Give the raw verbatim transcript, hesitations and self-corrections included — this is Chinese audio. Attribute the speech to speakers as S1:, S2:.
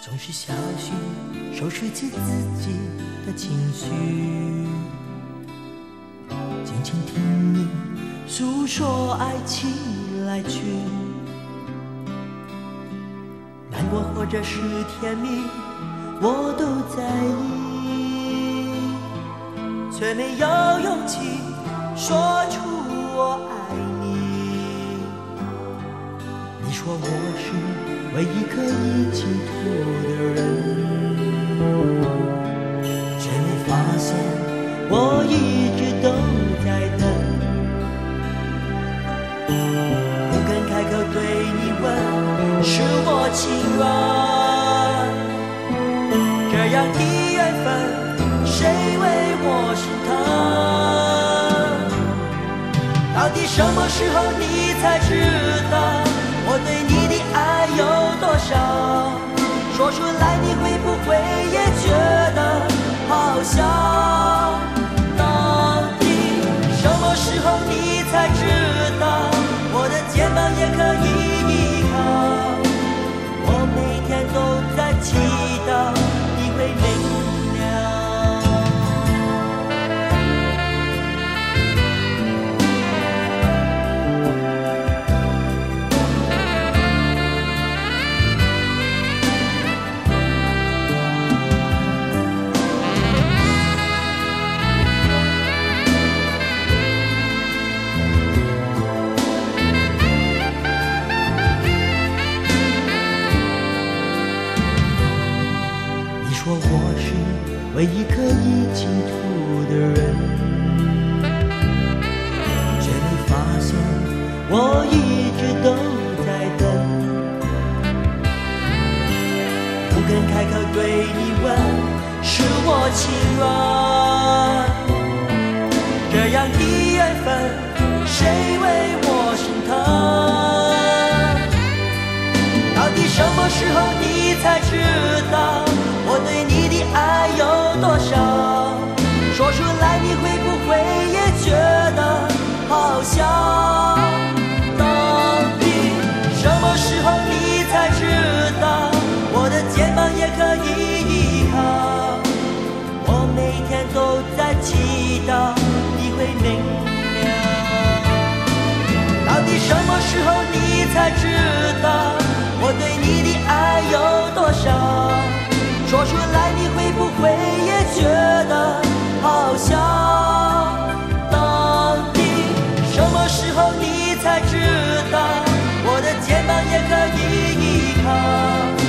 S1: 总是小心收拾起自己的情绪，静静听你诉说爱情来去，难过或者是甜蜜我都在意，却没有勇气说出我爱你。你说我是唯一可以倾吐的人，却没发现我一直都在等，不肯开口对你问是我情软，这样的缘分谁为我心疼？到底什么时候你才知道我对你的爱有多少？说出来你会不会也觉得好笑？到底什么时候你才知道我的肩膀也可以依靠？我每天都在祈祷你会明了。说我是唯一可以倾吐的人，却没发现我一直都在等，不肯开口对你问是我情软，这样的缘分谁为我心疼？到底什么时候你才知道我对你的爱有多少？说出来你会不会也觉得好笑？到底什么时候你才知道我的肩膀也可以依靠？我每天都在祈祷你会明了。到底什么时候你才知道我对你的爱有多少？说出来你会不会也觉得好笑？到底什么时候你才知道我的肩膀也可以依靠？